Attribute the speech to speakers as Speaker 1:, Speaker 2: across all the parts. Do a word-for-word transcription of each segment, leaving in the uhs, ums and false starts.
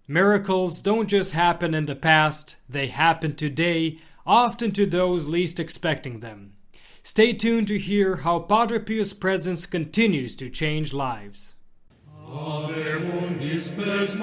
Speaker 1: Miracles don't just happen in the past, they happen today, often to those least expecting them. Stay tuned to hear how Padre Pio's presence continues to change lives.
Speaker 2: Ave undis spes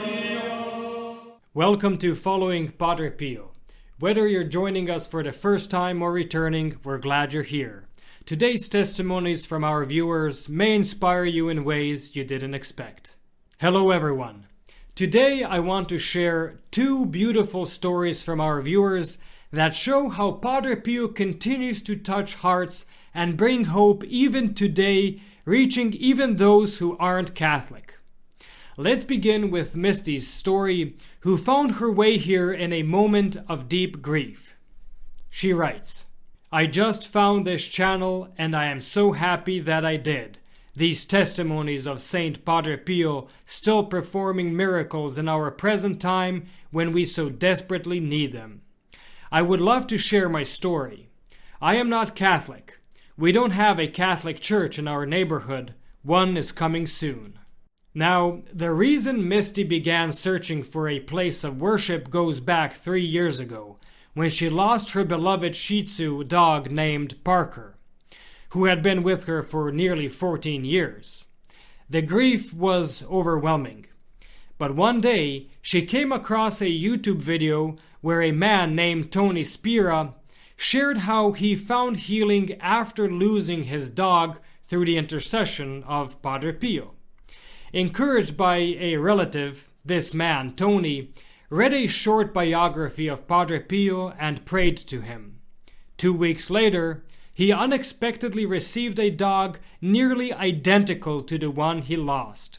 Speaker 2: Maria.
Speaker 1: Welcome to Following Padre Pio. Whether you're joining us for the first time or returning, we're glad you're here. Today's testimonies from our viewers may inspire you in ways you didn't expect. Hello everyone. Today I want to share two beautiful stories from our viewers that show how Padre Pio continues to touch hearts and bring hope even today, reaching even those who aren't Catholic. Let's begin with Misty's story, who found her way here in a moment of deep grief. She writes, "I just found this channel and I am so happy that I did. These testimonies of Saint Padre Pio still performing miracles in our present time when we so desperately need them. I would love to share my story. I am not Catholic. We don't have a Catholic church in our neighborhood. One is coming soon." Now, the reason Misty began searching for a place of worship goes back three years ago, when she lost her beloved Shih Tzu dog named Parker, who had been with her for nearly fourteen years. The grief was overwhelming. But one day, she came across a YouTube video where a man named Tony Spira shared how he found healing after losing his dog through the intercession of Padre Pio. Encouraged by a relative, this man, Tony, read a short biography of Padre Pio and prayed to him. Two weeks later, he unexpectedly received a dog nearly identical to the one he lost.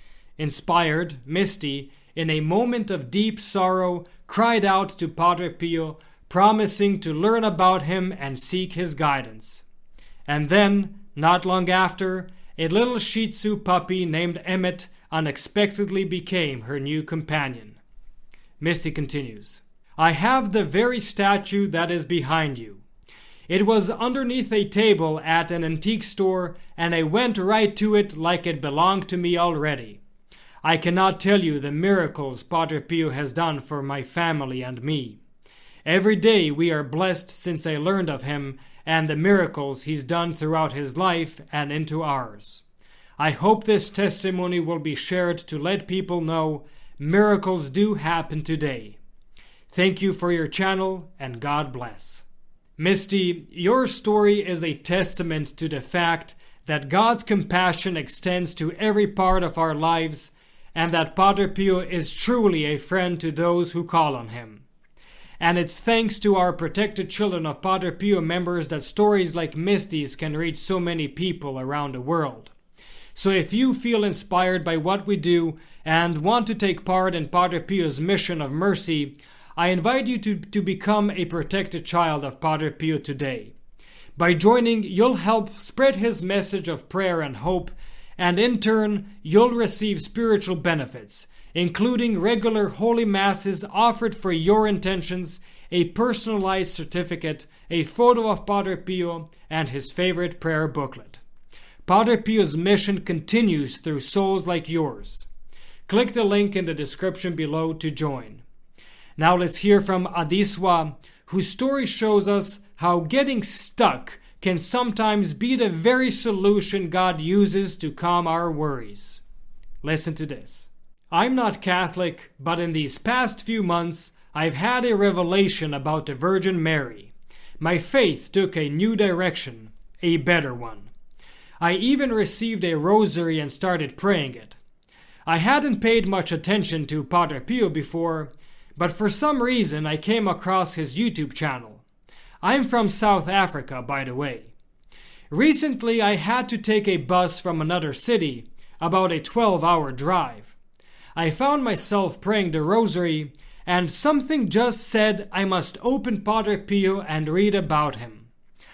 Speaker 1: Inspired, Misty, in a moment of deep sorrow, cried out to Padre Pio, promising to learn about him and seek his guidance. And then, not long after, a little Shih Tzu puppy named Emmett unexpectedly became her new companion. Misty continues, "I have the very statue that is behind you. It was underneath a table at an antique store, and I went right to it like it belonged to me already. I cannot tell you the miracles Padre Pio has done for my family and me. Every day we are blessed since I learned of him and the miracles he's done throughout his life and into ours. I hope this testimony will be shared to let people know miracles do happen today. Thank you for your channel and God bless." Misty, your story is a testament to the fact that God's compassion extends to every part of our lives and that Padre Pio is truly a friend to those who call on him. And it's thanks to our Protected Children of Padre Pio members that stories like Misty's can reach so many people around the world. So if you feel inspired by what we do and want to take part in Padre Pio's mission of mercy, I invite you to, to become a protected child of Padre Pio today. By joining, you'll help spread his message of prayer and hope, and in turn, you'll receive spiritual benefits, including regular holy masses offered for your intentions, a personalized certificate, a photo of Padre Pio, and his favorite prayer booklet. Padre Pio's mission continues through souls like yours. Click the link in the description below to join. Now let's hear from Adiswa, whose story shows us how getting stuck can sometimes be the very solution God uses to calm our worries. Listen to this. "I'm not Catholic, but in these past few months, I've had a revelation about the Virgin Mary. My faith took a new direction, a better one. I even received a rosary and started praying it. I hadn't paid much attention to Padre Pio before, but for some reason I came across his YouTube channel. I'm from South Africa, by the way. Recently I had to take a bus from another city, about a twelve-hour drive. I found myself praying the rosary, and something just said I must open Padre Pio and read about him.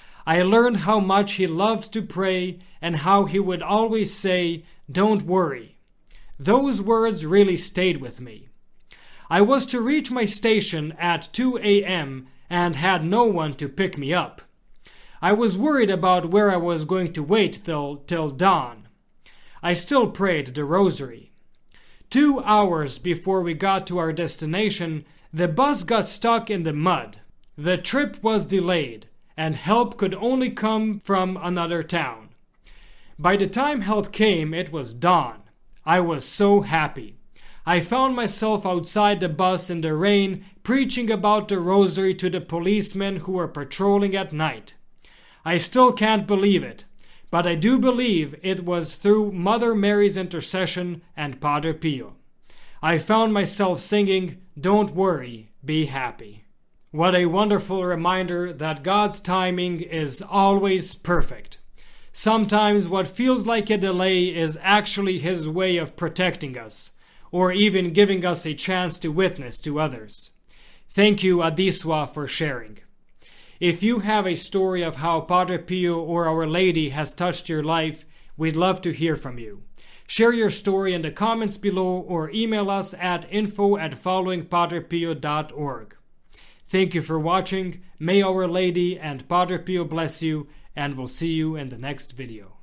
Speaker 1: I learned how much he loved to pray and how he would always say, 'Don't worry.' Those words really stayed with me. I was to reach my station at two a.m. and had no one to pick me up. I was worried about where I was going to wait till, till dawn. I still prayed the rosary. Two hours before we got to our destination, the bus got stuck in the mud. The trip was delayed, and help could only come from another town. By the time help came, it was dawn. I was so happy. I found myself outside the bus in the rain, preaching about the rosary to the policemen who were patrolling at night. I still can't believe it, but I do believe it was through Mother Mary's intercession and Padre Pio. I found myself singing, "Don't worry, be happy." What a wonderful reminder that God's timing is always perfect. Sometimes what feels like a delay is actually His way of protecting us, or even giving us a chance to witness to others. Thank you, Adiswa, for sharing. If you have a story of how Padre Pio or Our Lady has touched your life, we'd love to hear from you. Share your story in the comments below or email us at info at following padre pio dot org. Thank you for watching. May Our Lady and Padre Pio bless you, and we'll see you in the next video.